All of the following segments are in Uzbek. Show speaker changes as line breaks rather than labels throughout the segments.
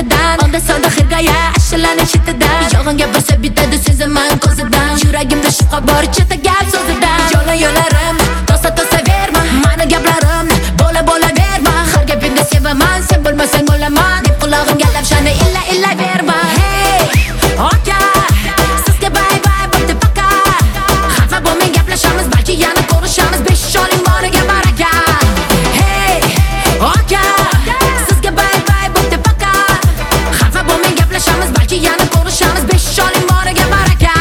ketidan. Onda sonda xirgoya ashulaning chetidan. Yolg'on gapirsa bitadi sezaman ko'zidan. Yuragimda shubha bor cheta gap so'zidan. Yo'larim tosa verma mani gaplarimni bo'la verma. Har gapingda sevaman sen bo'lmasang o'laman deb qulog'imga labshani illa verma. Hey oka sizga bye bye bo'pti paka. Xafa bo'lmang gaplashamiz balki yana ko'rishamiz. 5 oling boriga baraka. Hey oka sizga bye bye bo'pti paka. Xafa bo'lmang gaplashamiz balki yana ko'rishamiz. 5 oling boriga baraka.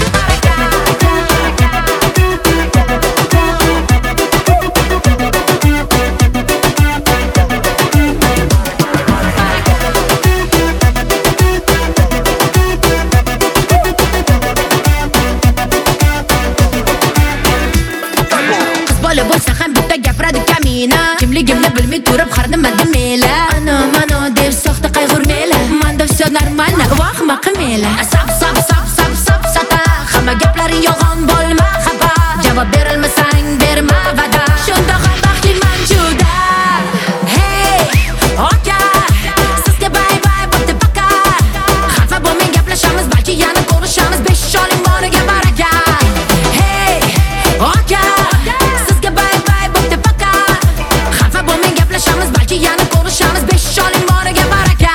Bola bo'lsa ham bitta gapiradi kamina. Kimligimni bilmay turib har nima demela. Ana mana deb soxta qayg'urmela. Manda все нормально, vahma qilmela. Sap sata. Hamma gaplaring yolg'on bo'lma xafa. Javob berilmasang berma va'da. Shunda ham baxtliman juda. Hey oka sizga bye bye bo'pti paka. Xafa bo'lmang gaplashamiz balki yana ko'rishamiz. 5 oling boriga baraka. Hey oka sizga bye bye bo'pti paka. Xafa bo'lmang gaplashamiz balki yana ko'rishamiz. 5 oling boriga baraka.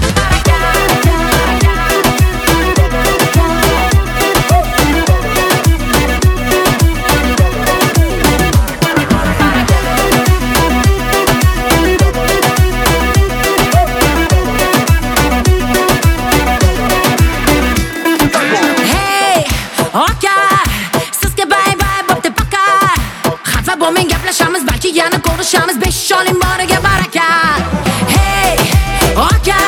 Hey oka sizga bye bye bo'pti paka. Xafa bo'lmang gaplashamiz balki yana ko'rishamiz. 5 oling boriga baraka. Hey oka